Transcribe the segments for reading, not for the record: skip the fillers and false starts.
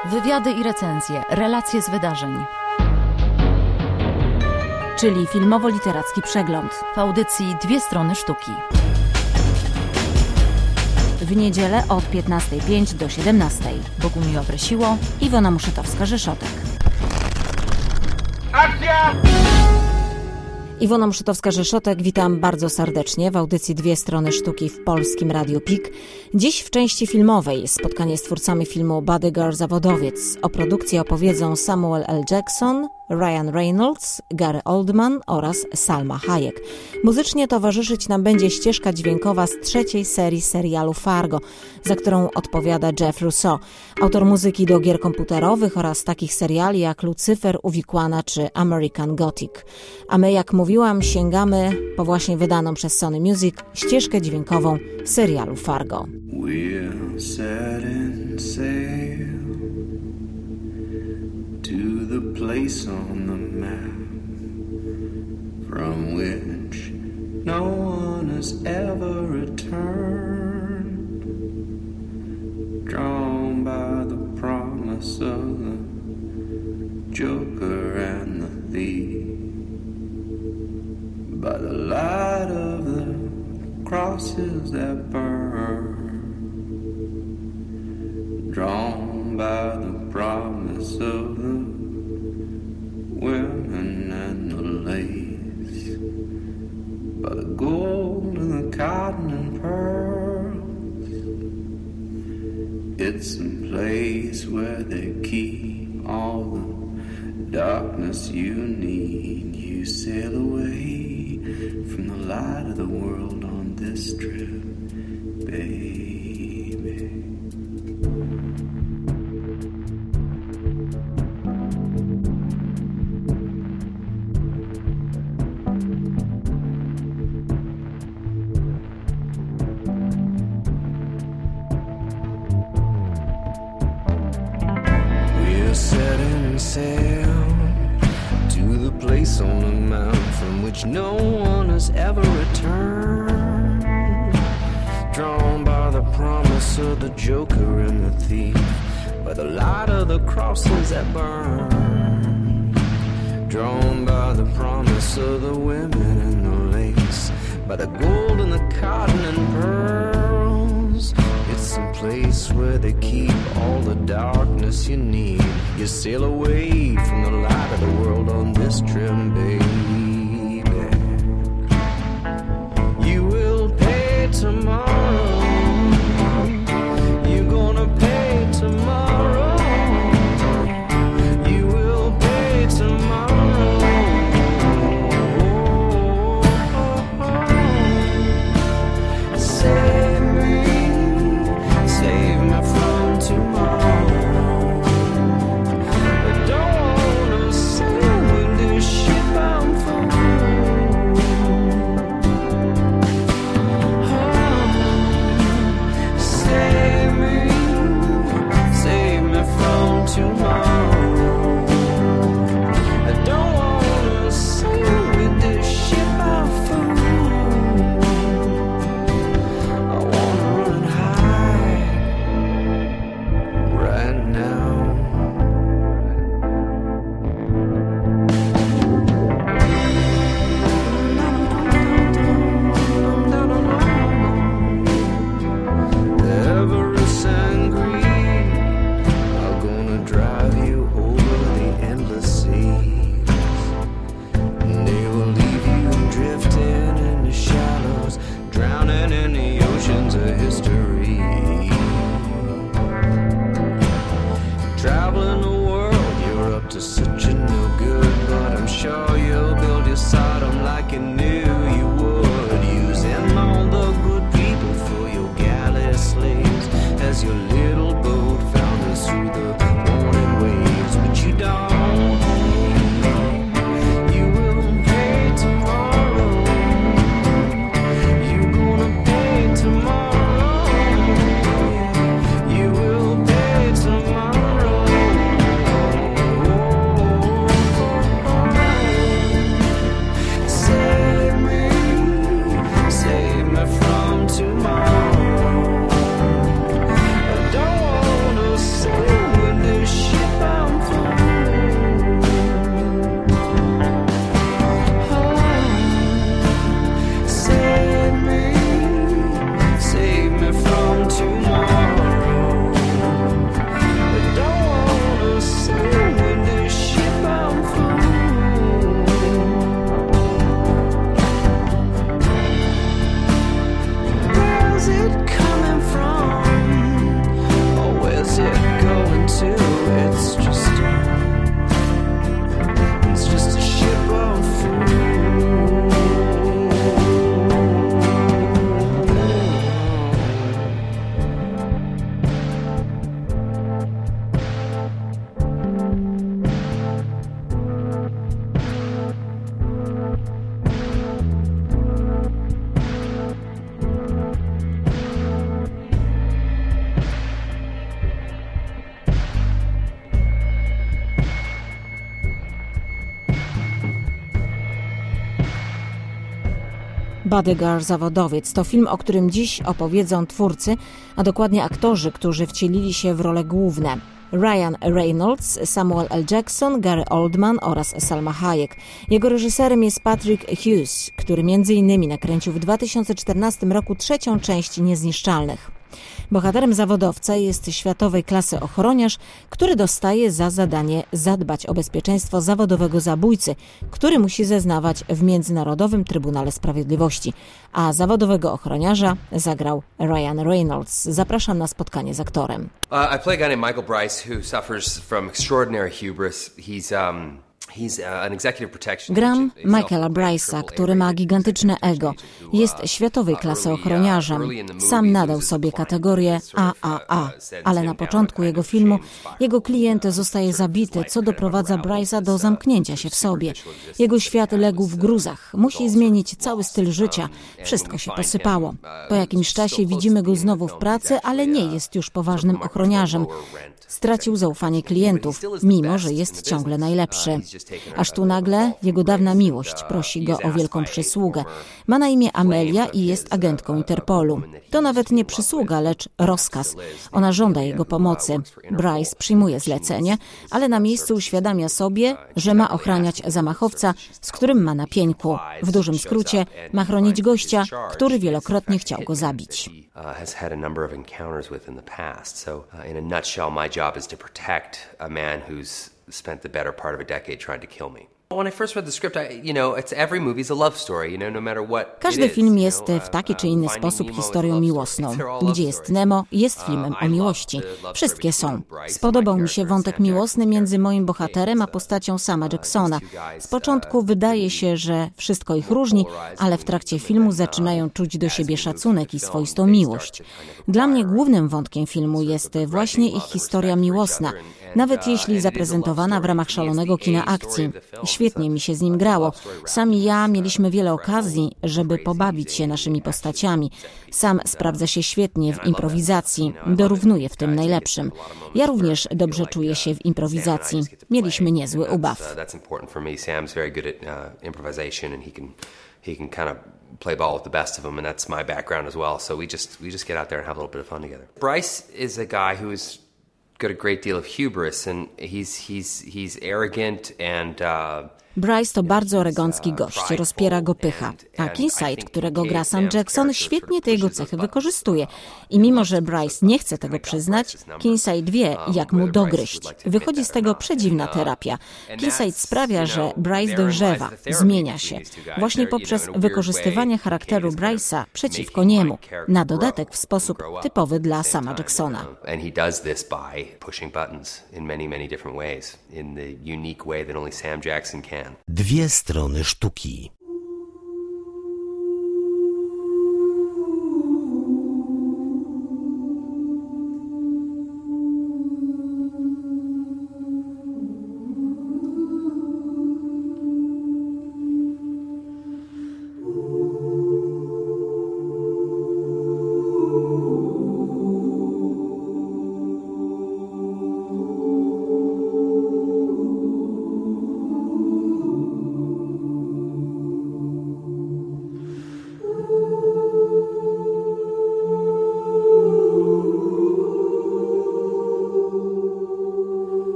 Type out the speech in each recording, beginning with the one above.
Wywiady i recenzje, relacje z wydarzeń. Czyli filmowo-literacki przegląd. W audycji Dwie strony sztuki. W niedzielę od 15:05 do 17:00. Bogumiła Bresiło, Iwona Muszytowska-Rzeszotek. Akcja! Iwona Muszytowska-Rzeszotek, witam bardzo serdecznie w audycji Dwie strony sztuki w Polskim Radiu PIK. Dziś w części filmowej spotkanie z twórcami filmu Bodyguard Zawodowiec. O produkcji opowiedzą Samuel L. Jackson, Ryan Reynolds, Gary Oldman oraz Salma Hayek. Muzycznie towarzyszyć nam będzie ścieżka dźwiękowa z 3. serii serialu Fargo, za którą odpowiada Jeff Russo, autor muzyki do gier komputerowych oraz takich seriali jak Lucyfer, Uwikłana czy American Gothic. A my, jak mówiłam, sięgamy po właśnie wydaną przez Sony Music ścieżkę dźwiękową serialu Fargo. We'll set sail to the place on the map from which no one has ever returned, drawn by the promise of the Joker and the thief, by the light of the crosses that burn, drawn by the promise of the women and the lace, by the gold and the cotton and pearls. It's a place where they keep all the darkness you need. You sail away from the light of the world on this trip, baby. We're setting sail to the place on the mount from which no one has ever returned, drawn by the promise of the Joker and the thief, by the light of the crosses that burn, drawn by the promise of the women and the lace, by the gold and the cotton and pearls. It's a place where they keep all the darkness you need. You sail away from the light of the world on this trip, baby. You will pay tomorrow. You're gonna pay tomorrow. You will pay tomorrow. Save me from tomorrow. I don't wanna sail with this ship I'm from. Save me from tomorrow. I don't wanna sail with this ship I'm from. I wanna run high right now. Everest and Greed are gonna drive you over the endless seas, and they will leave you drifting in the shallows, drowning in the oceans of history. Traveling the world, you're up to such a no good, but I'm sure you'll build your Sodom like you knew you would, using all the good people for your galley slaves, as your little boat founders through the morning waves. But you don't pay. You will pay tomorrow. You're gonna pay tomorrow. You will pay tomorrow. Save me from tomorrow. Bodyguard Zawodowiec to film, o którym dziś opowiedzą twórcy, a dokładnie aktorzy, którzy wcielili się w role główne. Ryan Reynolds, Samuel L. Jackson, Gary Oldman oraz Salma Hayek. Jego reżyserem jest Patrick Hughes, który m.in. nakręcił w 2014 roku 3. część Niezniszczalnych. Bohaterem zawodowca jest światowej klasy ochroniarz, który dostaje za zadanie zadbać o bezpieczeństwo zawodowego zabójcy, który musi zeznawać w Międzynarodowym Trybunale Sprawiedliwości. A zawodowego ochroniarza zagrał Ryan Reynolds. Zapraszam na spotkanie z aktorem. I play a guy named Michael Bryce who suffers from extraordinary hubris. He's an executive protection Gram agent. Michaela Bryce'a, który ma gigantyczne ego. Jest światowej klasy ochroniarzem. Sam nadał sobie kategorię AAA, ale na początku jego filmu jego klient zostaje zabity, co doprowadza Bryce'a do zamknięcia się w sobie. Jego świat legł w gruzach. Musi zmienić cały styl życia. Wszystko się posypało. Po jakimś czasie widzimy go znowu w pracy, ale nie jest już poważnym ochroniarzem. Stracił zaufanie klientów, mimo że jest ciągle najlepszy. Aż tu nagle jego dawna miłość prosi go o wielką przysługę. Ma na imię Amelia i jest agentką Interpolu. To nawet nie przysługa, lecz rozkaz. Ona żąda jego pomocy. Bryce przyjmuje zlecenie, ale na miejscu uświadamia sobie, że ma ochraniać zamachowca, z którym ma na pieńku. W dużym skrócie ma chronić gościa, który wielokrotnie chciał go zabić. Has had a number of encounters with in the past. So, in a nutshell, my job is to protect a man who's spent the better part of a decade trying to kill me. When I first read the script, it's every movie's a love story, no matter what. Każdy film jest w taki czy inny sposób historią miłosną. Gdzie jest Nemo, jest filmem o miłości. Wszystkie są. Spodobał mi się wątek miłosny między moim bohaterem a postacią Sama Jacksona. Z początku wydaje się, że wszystko ich różni, ale w trakcie filmu zaczynają czuć do siebie szacunek i swoistą miłość. Dla mnie głównym wątkiem filmu jest właśnie ich historia miłosna, nawet jeśli zaprezentowana w ramach szalonego kina akcji. Świetnie mi się z nim grało. Sam i ja mieliśmy wiele okazji, żeby pobawić się naszymi postaciami. Sam sprawdza się świetnie w improwizacji, dorównuje w tym najlepszym. Ja również dobrze czuję się w improwizacji. Mieliśmy niezły ubaw. He can kind of play ball with the best of them, and that's my background as well. So we just get out there and have a little bit of fun together. Bryce is a guy who's got a great deal of hubris, and he's arrogant and Bryce to bardzo arogancki gość, rozpiera go pycha. A Kincaid, którego gra Sam Jackson, świetnie te jego cechy wykorzystuje. I mimo, że Bryce nie chce tego przyznać, Kincaid wie, jak mu dogryźć. Wychodzi z tego przedziwna terapia. Kincaid sprawia, że Bryce dojrzewa, zmienia się. Właśnie poprzez wykorzystywanie charakteru Bryce'a przeciwko niemu. Na dodatek w sposób typowy dla Sama Jacksona. Dwie strony sztuki.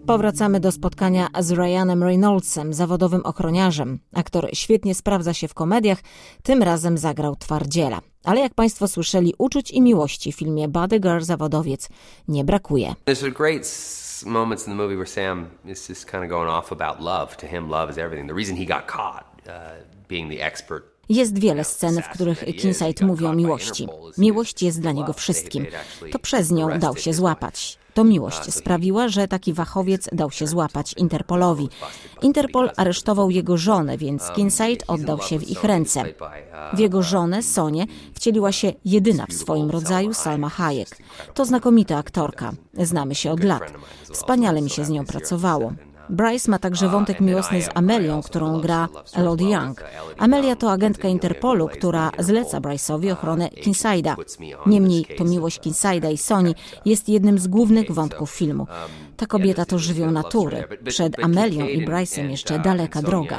Powracamy do spotkania z Ryanem Reynoldsem, zawodowym ochroniarzem. Aktor świetnie sprawdza się w komediach, tym razem zagrał twardziela. Ale jak Państwo słyszeli, uczuć i miłości w filmie Bodyguard Zawodowiec nie brakuje. There's great moments in the movie where Sam is just kind of going off about love. To him, love is everything. The reason he got caught, being the expert. Jest wiele scen, w których Kincaid mówi o miłości. Miłość jest dla niego wszystkim. To przez nią dał się złapać. To miłość sprawiła, że taki wachowiec dał się złapać Interpolowi. Interpol aresztował jego żonę, więc Kincaid oddał się w ich ręce. W jego żonę, Sonię, wcieliła się jedyna w swoim rodzaju Salma Hayek. To znakomita aktorka. Znamy się od lat. Wspaniale mi się z nią pracowało. Bryce ma także wątek miłosny z Amelią, którą gra Elodie Young. Amelia to agentka Interpolu, która zleca Bryce'owi ochronę Kincaida. Niemniej to miłość Kincaida i Soni jest jednym z głównych wątków filmu. Ta kobieta to żywioł natury. Przed Amelią i Bryce'em jeszcze daleka droga.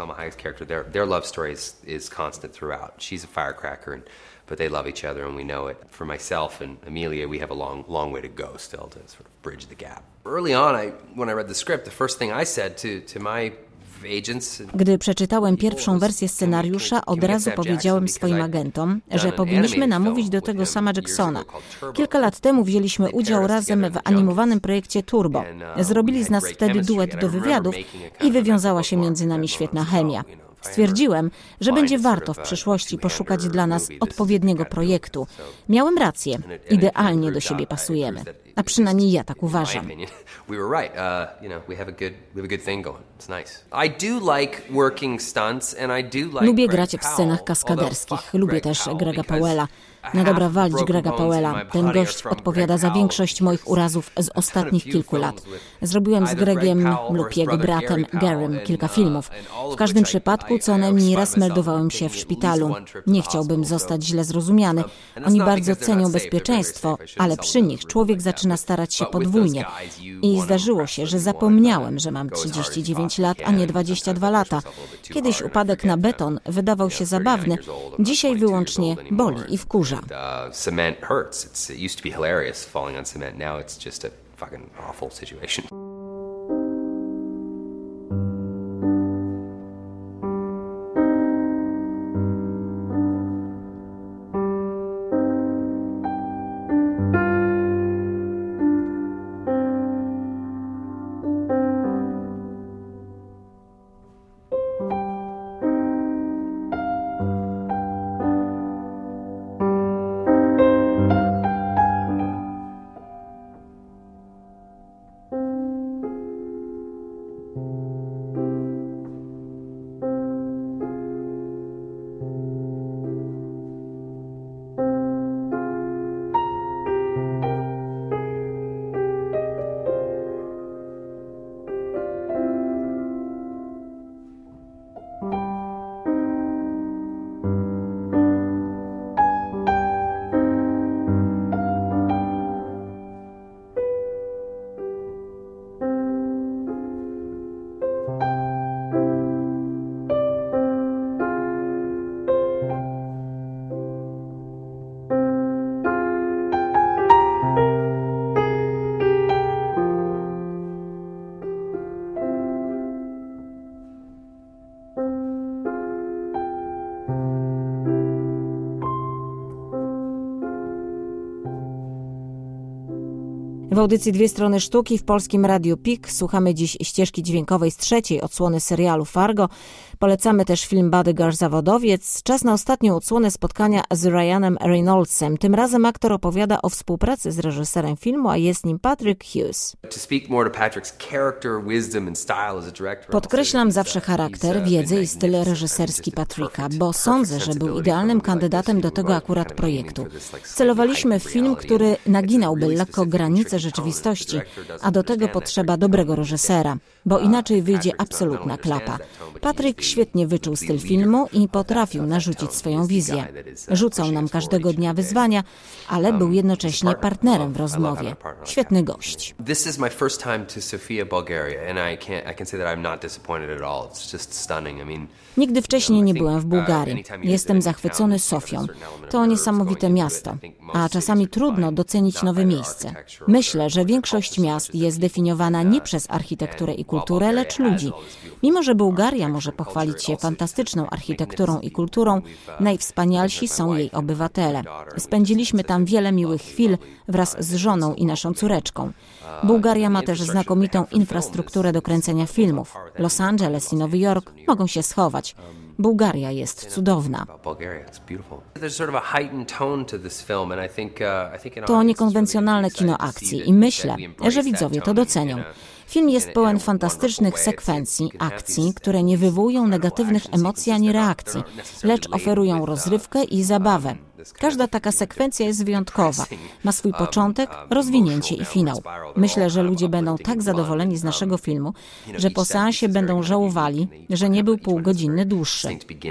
But they love each other and we know it. For myself and Amelia, we have a long way to go still to sort of bridge the gap. Early on, when I read the script, the first thing I said to my agents. Gdy przeczytałem pierwszą wersję scenariusza, od razu powiedziałem swoim agentom, że powinniśmy namówić do tego sama Jacksona. Kilka lat temu wzięliśmy udział razem w animowanym projekcie Turbo. Zrobili z nas wtedy duet do wywiadów i wywiązała się między nami świetna chemia. Stwierdziłem, że będzie warto w przyszłości poszukać dla nas odpowiedniego projektu. Miałem rację. Idealnie do siebie pasujemy. A przynajmniej ja tak uważam. Lubię grać w scenach kaskaderskich. Lubię też Grega Powella. No dobra, walić Grega Powella. Ten gość odpowiada za większość moich urazów z ostatnich kilku lat. Zrobiłem z Gregiem lub jego bratem Garym kilka filmów. W każdym przypadku co najmniej raz meldowałem się w szpitalu. Nie chciałbym zostać źle zrozumiany. Oni bardzo cenią bezpieczeństwo, ale przy nich człowiek zaczyna starać się podwójnie. I zdarzyło się, że zapomniałem, że mam 39 lat, a nie 22 lata. Kiedyś upadek na beton wydawał się zabawny, dzisiaj wyłącznie boli i wkurza. Cement hurts. It used to be hilarious falling on cement. Now it's just a fucking awful situation. W audycji Dwie strony sztuki w Polskim Radiu PIK słuchamy dziś ścieżki dźwiękowej z trzeciej odsłony serialu Fargo. Polecamy też film Bodyguard Zawodowiec. Czas na ostatnią odsłonę spotkania z Ryanem Reynoldsem. Tym razem aktor opowiada o współpracy z reżyserem filmu, a jest nim Patrick Hughes. Podkreślam zawsze charakter, wiedzę i styl reżyserski Patricka, bo sądzę, że był idealnym kandydatem do tego akurat projektu. Celowaliśmy w film, który naginałby lekko granice rzeczywistości, a do tego potrzeba dobrego reżysera, bo inaczej wyjdzie absolutna klapa. Patrick świetnie wyczuł styl filmu i potrafił narzucić swoją wizję. Rzucał nam każdego dnia wyzwania, ale był jednocześnie partnerem w rozmowie. Świetny gość. This is my first time to Sofia, Bulgaria, and I can say that I'm not disappointed at all. It's just stunning. I mean, nigdy wcześniej nie byłem w Bułgarii. Jestem zachwycony Sofią. To niesamowite miasto, a czasami trudno docenić nowe miejsce. Myślę, Myślę, że większość miast jest definiowana nie przez architekturę i kulturę, lecz ludzi. Mimo że Bułgaria może pochwalić się fantastyczną architekturą i kulturą, najwspanialsi są jej obywatele. Spędziliśmy tam wiele miłych chwil wraz z żoną i naszą córeczką. Bułgaria ma też znakomitą infrastrukturę do kręcenia filmów. Los Angeles i Nowy Jork mogą się schować. Bułgaria jest cudowna. To niekonwencjonalne kino akcji i myślę, że widzowie to docenią. Film jest pełen fantastycznych sekwencji, akcji, które nie wywołują negatywnych emocji ani reakcji, lecz oferują rozrywkę i zabawę. Każda taka sekwencja jest wyjątkowa. Ma swój początek, rozwinięcie i finał. Myślę, że ludzie będą tak zadowoleni z naszego filmu, że po seansie będą żałowali, że nie był półgodzinny dłuższy.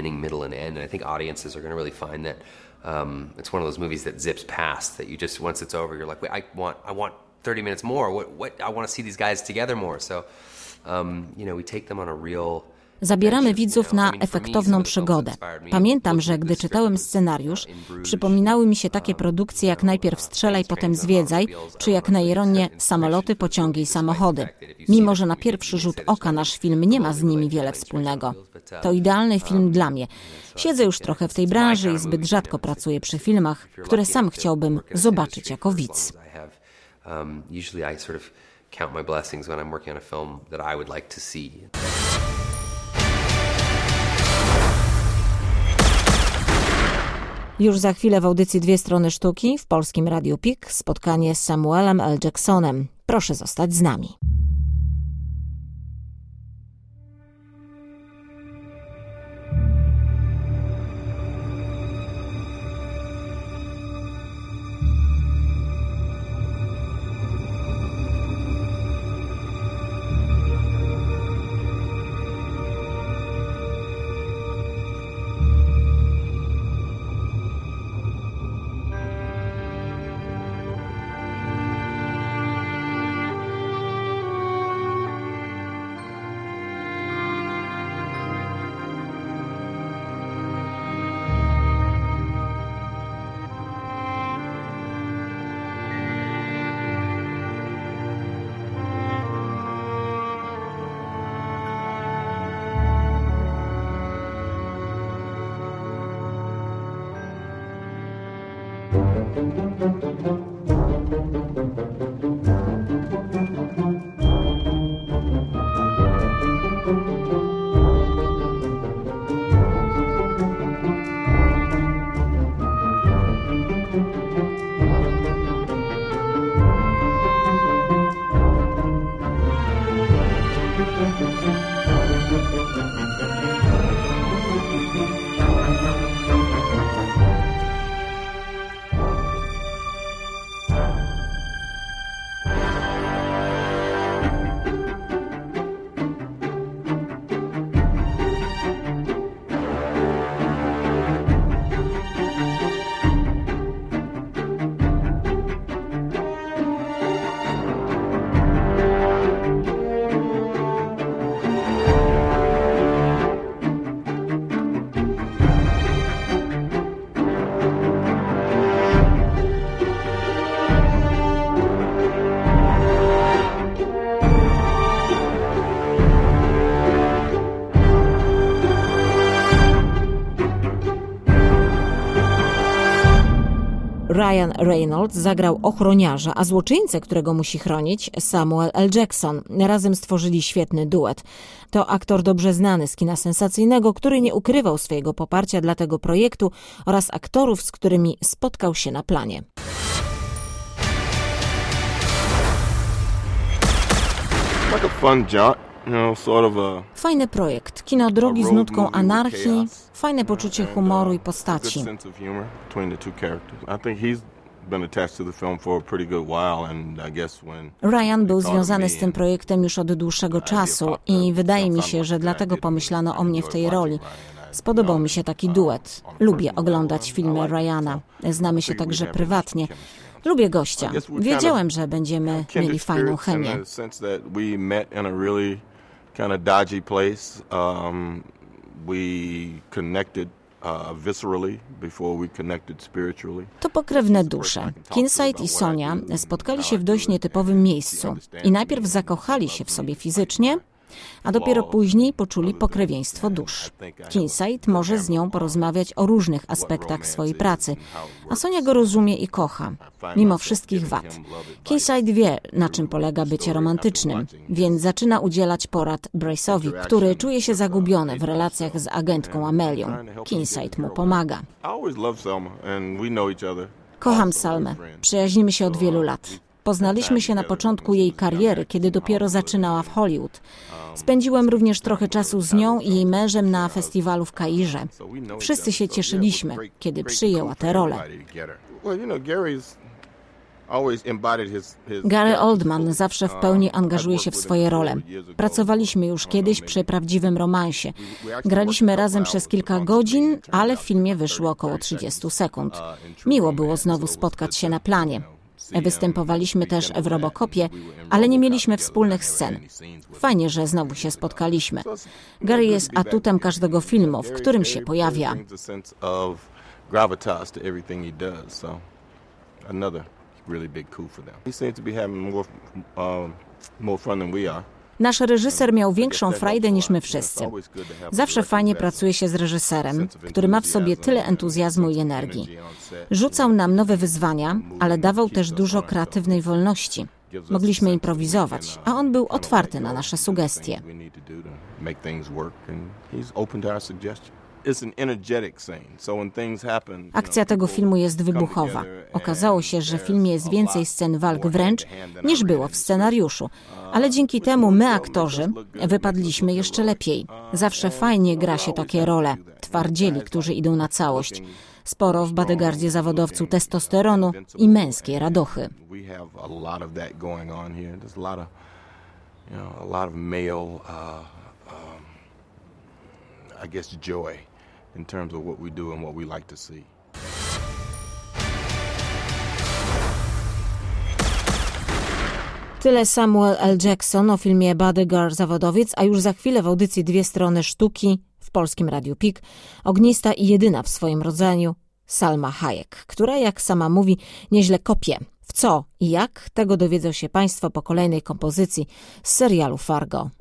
It's one of those movies that zips past, that you just, once it's over, you're like, wait, I want 30 minutes more. What? I want to see these guys together more. So, we take them on a real... Zabieramy widzów na efektowną przygodę. Pamiętam, że gdy czytałem scenariusz, przypominały mi się takie produkcje jak Najpierw strzelaj, potem zwiedzaj, czy jak na Jeronie Samoloty, pociągi i samochody. Mimo że na pierwszy rzut oka nasz film nie ma z nimi wiele wspólnego. To idealny film dla mnie. Siedzę już trochę w tej branży i zbyt rzadko pracuję przy filmach, które sam chciałbym zobaczyć jako widz. Usually I sort of count my blessings when I'm working on a film that I would like to see. Już za chwilę w audycji Dwie strony sztuki w Polskim Radiu PIK spotkanie z Samuelem L. Jacksonem. Proszę zostać z nami. Ryan Reynolds zagrał ochroniarza, a złoczyńcę, którego musi chronić, Samuel L. Jackson. Razem stworzyli świetny duet. To aktor dobrze znany z kina sensacyjnego, który nie ukrywał swojego poparcia dla tego projektu oraz aktorów, z którymi spotkał się na planie. Like a fun jaunt. Fajny projekt, kino drogi z nutką anarchii, fajne poczucie humoru i postaci. Ryan był związany z tym projektem już od dłuższego czasu i wydaje mi się, że dlatego pomyślano o mnie w tej roli. Spodobał mi się taki duet. Lubię oglądać filmy Ryana. Znamy się także prywatnie. Lubię gościa. Wiedziałem, że będziemy mieli fajną chemię. Kind of dodgy place. We connected viscerally before we connected spiritually. To pokrewne dusze. Kincaid i Sonia spotkali się w dość nietypowym miejscu i najpierw zakochali się w sobie fizycznie, a dopiero później poczuli pokrewieństwo dusz. Kincaid może z nią porozmawiać o różnych aspektach swojej pracy, a Sonia go rozumie i kocha, mimo wszystkich wad. Kincaid wie, na czym polega bycie romantycznym, więc zaczyna udzielać porad Brace'owi, który czuje się zagubiony w relacjach z agentką Amelią. Kincaid mu pomaga. Kocham Salmę. Przyjaźnimy się od wielu lat. Poznaliśmy się na początku jej kariery, kiedy dopiero zaczynała w Hollywood. Spędziłem również trochę czasu z nią i jej mężem na festiwalu w Kairze. Wszyscy się cieszyliśmy, kiedy przyjęła tę rolę. Gary Oldman zawsze w pełni angażuje się w swoje role. Pracowaliśmy już kiedyś przy prawdziwym romansie. Graliśmy razem przez kilka godzin, ale w filmie wyszło około 30 sekund. Miło było znowu spotkać się na planie. Występowaliśmy też w Robocopie, ale nie mieliśmy wspólnych scen. Fajnie, że znowu się spotkaliśmy. Gary jest atutem każdego filmu, w którym się pojawia. Nasz reżyser miał większą frajdę niż my wszyscy. Zawsze fajnie pracuje się z reżyserem, który ma w sobie tyle entuzjazmu i energii. Rzucał nam nowe wyzwania, ale dawał też dużo kreatywnej wolności. Mogliśmy improwizować, a on był otwarty na nasze sugestie. Akcja tego filmu jest wybuchowa. Okazało się, że w filmie jest więcej scen walk wręcz niż było w scenariuszu. Ale dzięki temu my, aktorzy, wypadliśmy jeszcze lepiej. Zawsze fajnie gra się takie role. Twardzieli, którzy idą na całość. Sporo w bodyguardzie zawodowcu testosteronu i męskiej radochy. Joy in terms of what we do and what we like to see. Tyle Samuel L. Jackson o filmie Bodyguard Zawodowiec, a już za chwilę w audycji Dwie strony sztuki w Polskim Radiu PIK ognista i jedyna w swoim rodzaju Salma Hayek, która, jak sama mówi, nieźle kopie. W co i jak, tego dowiedzą się Państwo po kolejnej kompozycji z serialu Fargo.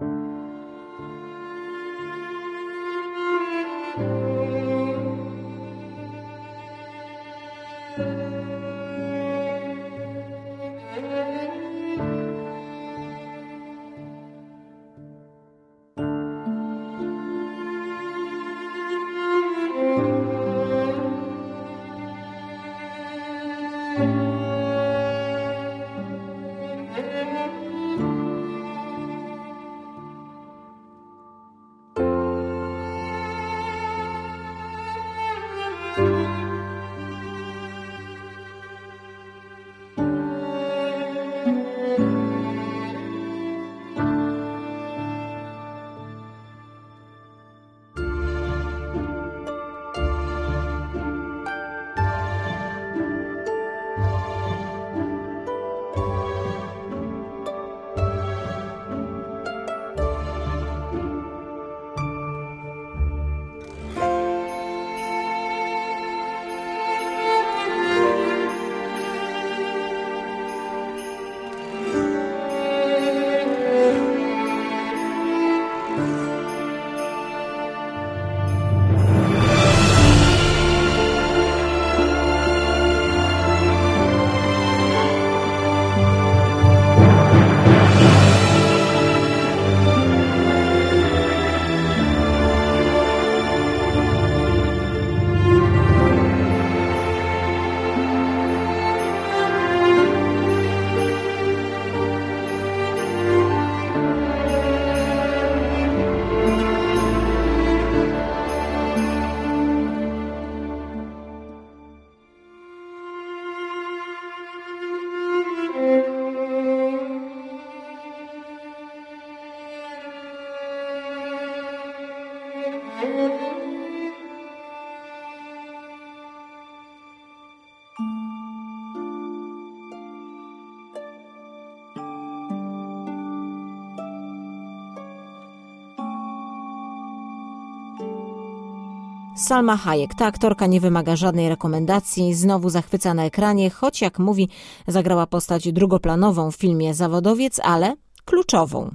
Salma Hayek, ta aktorka nie wymaga żadnej rekomendacji, znowu zachwyca na ekranie, choć jak mówi, zagrała postać drugoplanową w filmie Zawodowiec, ale kluczową.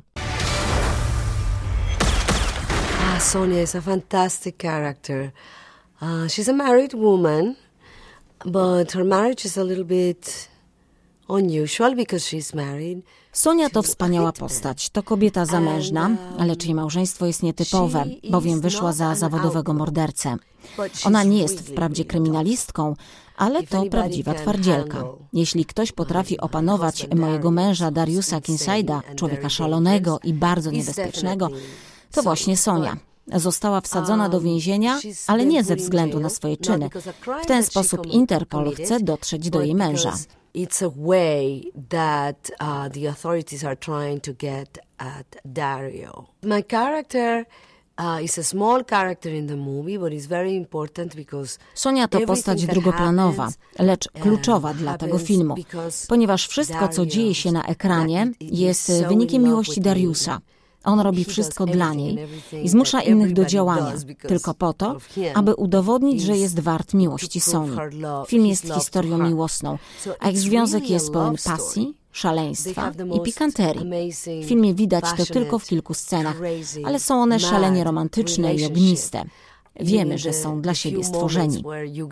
Sonia is a fantastic character. She's a married woman, but her marriage is a little bit unusual because she's married. Sonia to wspaniała postać. To kobieta zamężna, lecz jej małżeństwo jest nietypowe, bowiem wyszła za zawodowego mordercę. Ona nie jest wprawdzie kryminalistką, ale to prawdziwa twardzielka. Jeśli ktoś potrafi opanować mojego męża Dariusa Kincaida, człowieka szalonego i bardzo niebezpiecznego, to właśnie Sonia. Została wsadzona do więzienia, ale nie ze względu na swoje czyny. W ten sposób Interpol chce dotrzeć do jej męża. It's a way that the authorities are trying to get at Dario. My character is a small character in the movie, but it's very important because Sonia to postać drugoplanowa, lecz kluczowa dla tego filmu, ponieważ wszystko, co dzieje się na ekranie, jest wynikiem miłości Dariusa. On robi wszystko dla niej i zmusza innych do działania, tylko po to, aby udowodnić, że jest wart miłości Sonii. Film jest historią miłosną, a ich związek jest pełen pasji, szaleństwa i pikanterii. W filmie widać to tylko w kilku scenach, ale są one szalenie romantyczne i ogniste. Wiemy, że są dla siebie stworzeni.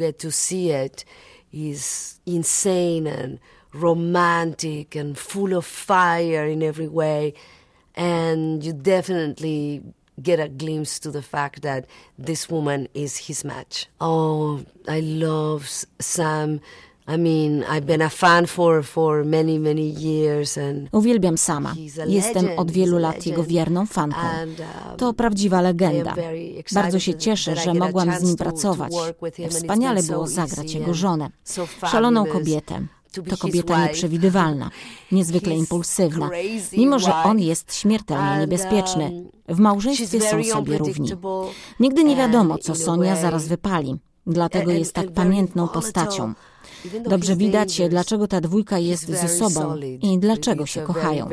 Romantic and full of fire in every way. And you definitely get a glimpse to the fact that this woman is his match. Oh, I love Sam. I mean, I've been a fan for many, many years. And uwielbiam Sama. Jestem od wielu lat jego wierną fanką. To prawdziwa legenda. Bardzo się cieszę, że mogłam z nim pracować. Wspaniale było zagrać jego żonę. Szaloną kobietę. To kobieta nieprzewidywalna, niezwykle impulsywna, mimo że on jest śmiertelnie niebezpieczny. W małżeństwie są sobie równi. Nigdy nie wiadomo, co Sonia zaraz wypali, dlatego jest tak pamiętną postacią. Dobrze widać, dlaczego ta dwójka jest ze sobą i dlaczego się kochają.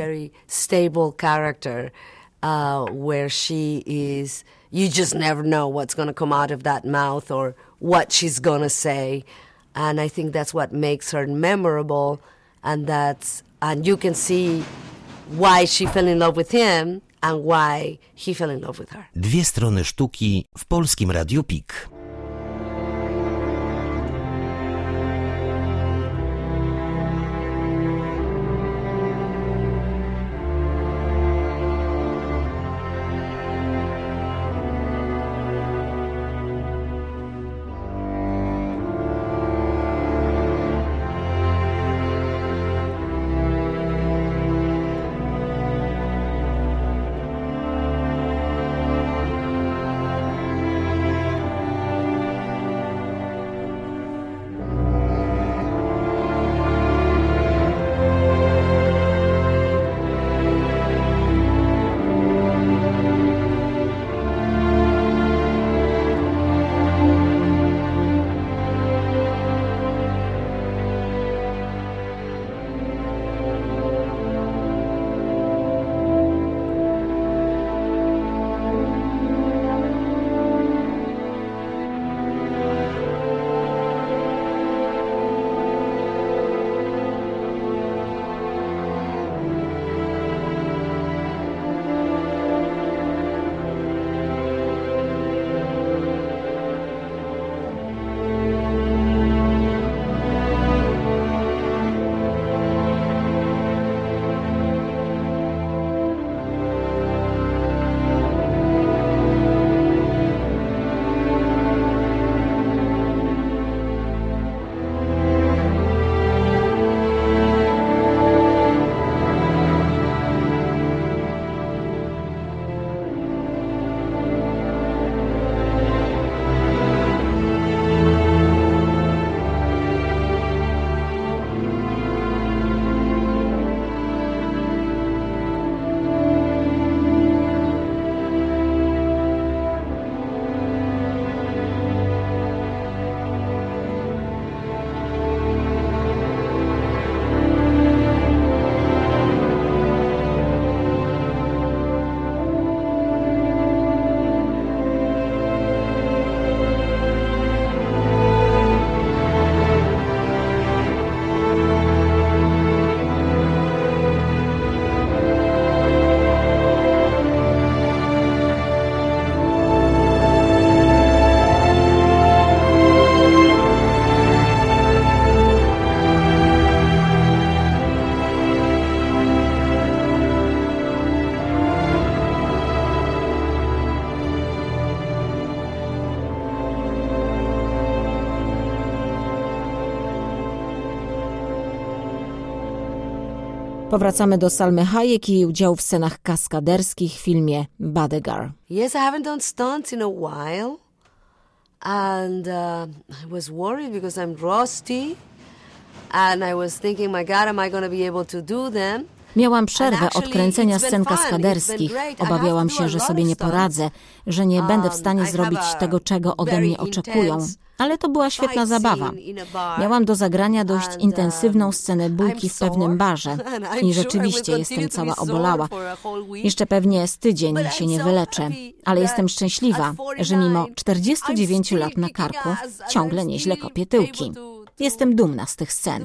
You just never know what's going to come out of that mouth or what she's going to say. And I think that's what makes her memorable, and you can see why she fell in love with him and why he fell in love with her. Dwie strony sztuki w Polskim Radiu PIK. Powracamy do Salmy Hayek i jej udziału w scenach kaskaderskich w filmie Bodyguard. Yes, I haven't done stunts in a while. And I was worried because I'm rusty. And I was thinking, my God, am I going to be able to do them? Miałam przerwę od kręcenia scen kaskaderskich. Obawiałam się, że sobie nie poradzę, że nie będę w stanie zrobić tego, czego ode mnie oczekują. Ale to była świetna zabawa. Miałam do zagrania dość intensywną scenę bójki w pewnym barze i rzeczywiście jestem cała obolała. Jeszcze pewnie z tydzień się nie wyleczę, ale jestem szczęśliwa, że mimo 49 lat na karku ciągle nieźle kopię tyłki. Jestem dumna z tych scen.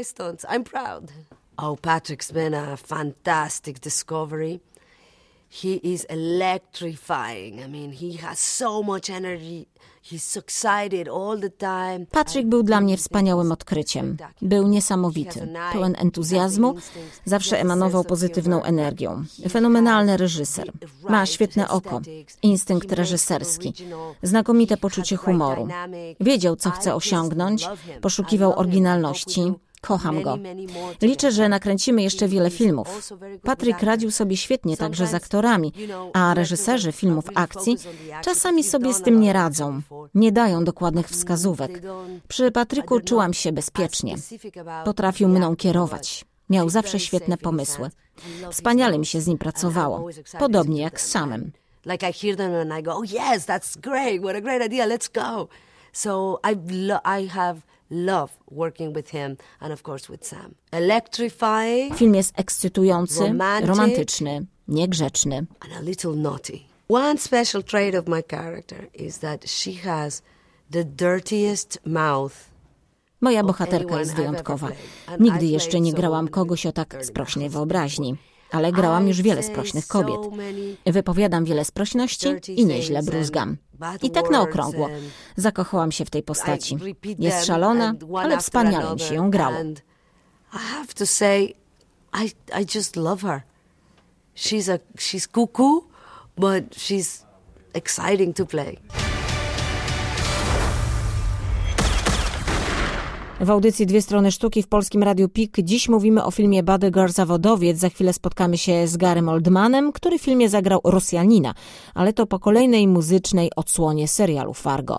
Oh, Patrick's been a fantastic discovery. He is electrifying. I mean, he has so much energy. He's so excited all the time. Patrick był dla mnie wspaniałym odkryciem. Był niesamowity, pełen entuzjazmu, zawsze emanował pozytywną energią. Fenomenalny reżyser. Ma świetne oko, instynkt reżyserski, znakomite poczucie humoru. Wiedział, co chce osiągnąć, poszukiwał oryginalności. Kocham go. Liczę, że nakręcimy jeszcze wiele filmów. Patrick radził sobie świetnie także z aktorami, a reżyserzy filmów akcji czasami sobie z tym nie radzą. Nie dają dokładnych wskazówek. Przy Patricku czułam się bezpiecznie. Potrafił mną kierować. Miał zawsze świetne pomysły. Wspaniale mi się z nim pracowało. Podobnie jak z Samem. Like I hear them and I go, oh yes, that's great. What a great idea. Let's go. So I have love working with him and of course with Sam. Electrifying. Film jest ekscytujący, romantyczny, niegrzeczny. And a little naughty. One special trait of my character is that she has the dirtiest mouth. Moja bohaterka jest wyjątkowa. Nigdy jeszcze nie grałam kogoś o tak sprośnej wyobraźni. Ale grałam już wiele sprośnych kobiet. Wypowiadam wiele sprośności i nieźle bruzgam. I tak na okrągło. Zakochałam się w tej postaci. Jest szalona, ale wspaniale mi się ją grało. I have to say, I just love her. She's cuckoo, but she's exciting to play. W audycji Dwie strony sztuki w Polskim Radiu PIK dziś mówimy o filmie Bodyguard Zawodowiec. Za chwilę spotkamy się z Garym Oldmanem, który w filmie zagrał Rosjanina, ale to po kolejnej muzycznej odsłonie serialu Fargo.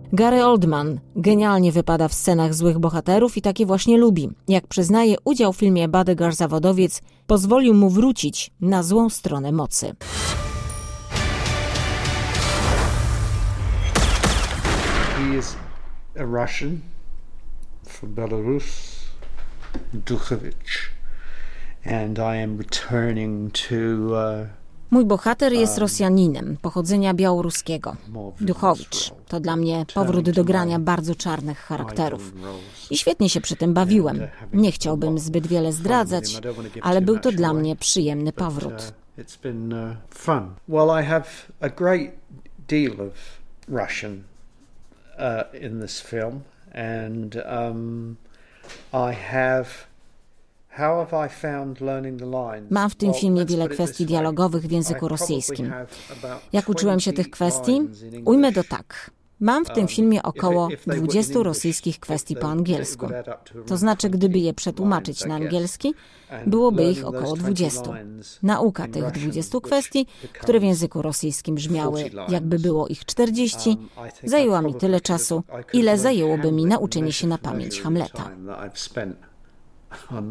Gary Oldman genialnie wypada w scenach złych bohaterów i takie właśnie lubi. Jak przyznaje, udział w filmie Bodyguard Zawodowiec pozwolił mu wrócić na złą stronę mocy. He is a Russian from Belarus, Duchowicz, and I am returning to Mój bohater jest Rosjaninem, pochodzenia białoruskiego. Duchowicz. To dla mnie powrót do grania bardzo czarnych charakterów. I świetnie się przy tym bawiłem. Nie chciałbym zbyt wiele zdradzać, ale był to dla mnie przyjemny powrót. It's been fun. Well, I have a great deal of Russian in this film, and I have... Mam w tym filmie wiele kwestii dialogowych w języku rosyjskim. Jak uczyłem się tych kwestii? Ujmę to tak. Mam w tym filmie około 20 rosyjskich kwestii po angielsku. To znaczy, gdyby je przetłumaczyć na angielski, byłoby ich około 20. Nauka tych 20 kwestii, które w języku rosyjskim brzmiały, jakby było ich 40, zajęła mi tyle czasu, ile zajęłoby mi nauczenie się na pamięć Hamleta. On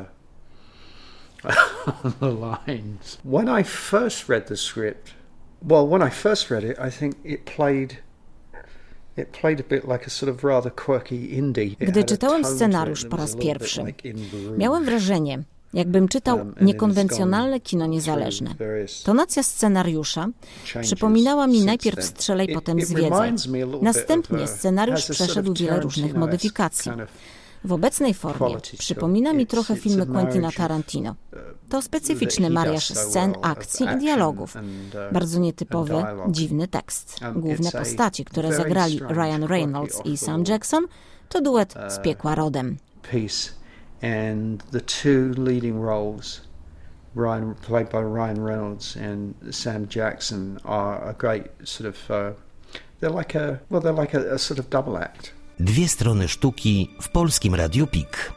the lines. When I first read the script, when I first read it, I think it played a bit like a sort of rather quirky indie. Gdy czytałem scenariusz po raz pierwszy, miałem wrażenie, jakbym czytał niekonwencjonalne kino niezależne. Tonacja scenariusza przypominała mi najpierw Strzelaj, potem Zwiedzaj. Następnie scenariusz przeszedł wiele różnych modyfikacji. W obecnej formie przypomina mi trochę filmy Quentina Tarantino. To specyficzny mariaż scen, akcji i dialogów. Bardzo nietypowy, dziwny tekst. Główne postaci, które zagrali Ryan Reynolds i Sam Jackson, to duet z piekła rodem. And the two leading roles, played by Ryan Reynolds and Sam Jackson, are a great sort of they're like a sort of double act. Dwie strony sztuki w Polskim Radiu PIK.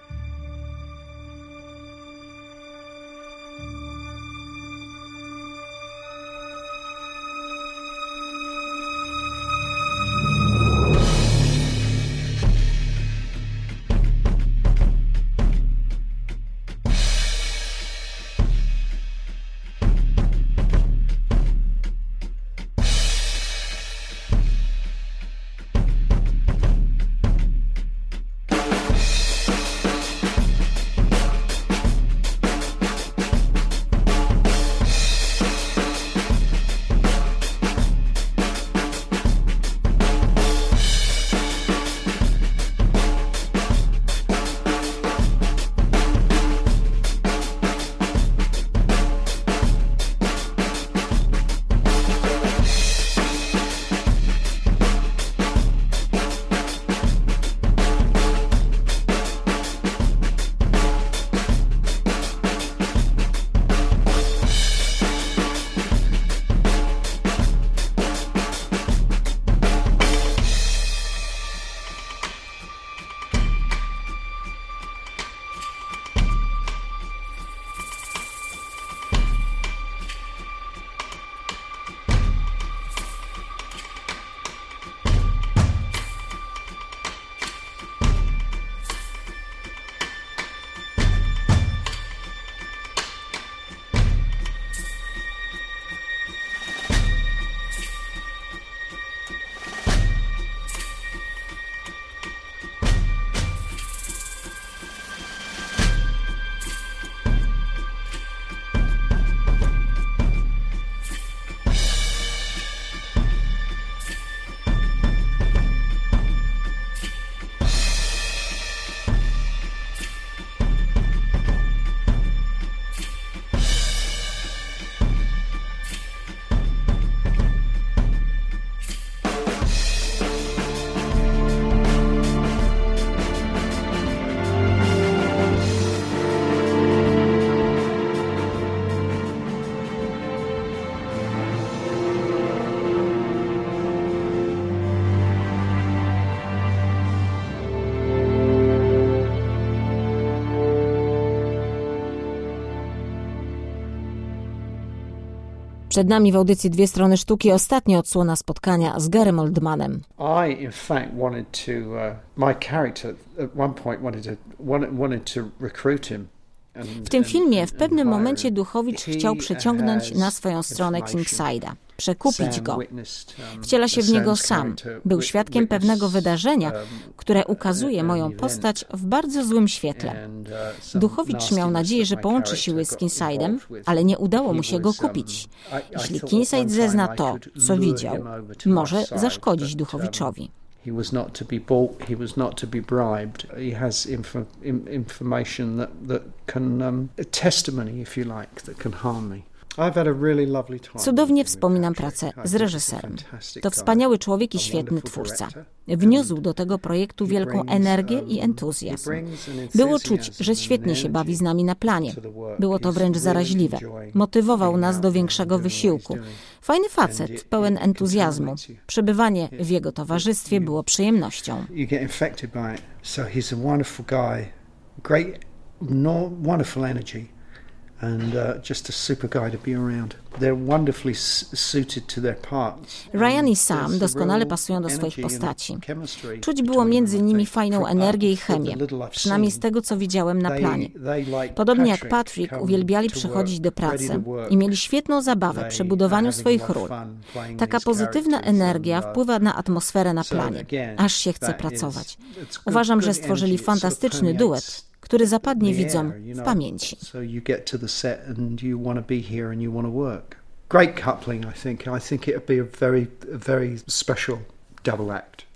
Przed nami w audycji Dwie strony sztuki ostatnia odsłona spotkania z Garym Oldmanem. I, in fact, wanted to. My character at one point wanted to recruit him. W tym filmie w pewnym momencie Duchowicz chciał przyciągnąć na swoją stronę Kingside'a, przekupić go. Wciela się w niego Sam. Był świadkiem pewnego wydarzenia, które ukazuje moją postać w bardzo złym świetle. Duchowicz miał nadzieję, że połączy siły z Kingside'em, ale nie udało mu się go kupić. Jeśli Kingside zezna to, co widział, może zaszkodzić Duchowiczowi. He was not to be bought. He was not to be bribed. He has information that can a testimony, if you like, that can harm me. Cudownie wspominam pracę z reżyserem. To wspaniały człowiek i świetny twórca. Wniósł do tego projektu wielką energię i entuzjazm. Było czuć, że świetnie się bawi z nami na planie. Było to wręcz zaraźliwe. Motywował nas do większego wysiłku. Fajny facet, pełen entuzjazmu. Przebywanie w jego towarzystwie było przyjemnością. Wonderful energy. And just a super guy to be around. They're wonderfully suited to their parts. Ryan i Sam doskonale pasują do swoich postaci. Czuć było między nimi fajną energię i chemię, przynajmniej z tego, co widziałem na planie. Podobnie jak Patrick, uwielbiali przychodzić do pracy i mieli świetną zabawę przy budowaniu swoich ról. Taka pozytywna energia wpływa na atmosferę na planie, aż się chce pracować. Uważam, że stworzyli fantastyczny duet, który zapadnie widzom w pamięci. Great coupling, I think. I think it'd be a very special double act.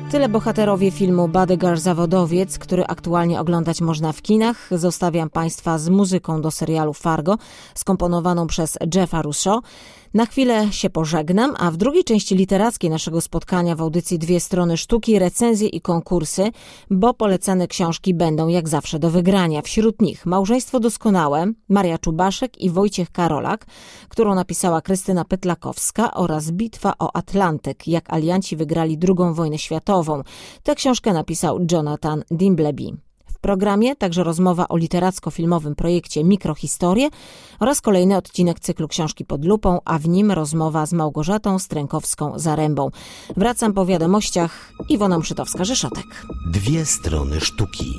Tyle bohaterowie filmu Bodyguard Zawodowiec, który aktualnie oglądać można w kinach. Zostawiam Państwa z muzyką do serialu Fargo, skomponowaną przez Jeffa Russo. Na chwilę się pożegnam, a w drugiej części literackiej naszego spotkania w audycji Dwie strony sztuki recenzje i konkursy, bo polecane książki będą jak zawsze do wygrania. Wśród nich Małżeństwo doskonałe, Maria Czubaszek i Wojciech Karolak, którą napisała Krystyna Pytlakowska, oraz Bitwa o Atlantyk, jak alianci wygrali II wojnę światową. Tę książkę napisał Jonathan Dimbleby. W programie także rozmowa o literacko-filmowym projekcie Mikrohistorie oraz kolejny odcinek cyklu Książki pod lupą, a w nim rozmowa z Małgorzatą Strękowską-Zarębą. Wracam po wiadomościach. Iwona Mszytowska-Rzeszotek. Dwie strony sztuki.